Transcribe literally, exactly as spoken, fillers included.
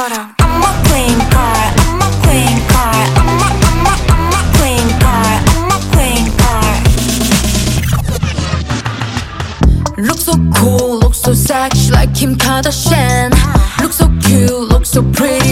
것처럼 I'm a queen card, I'm a queen card, I'm a, I'm a, I'm a queen card, I'm a queen card. Look so cool, look so sexy like Kim Kardashian. Look so cute, look so pretty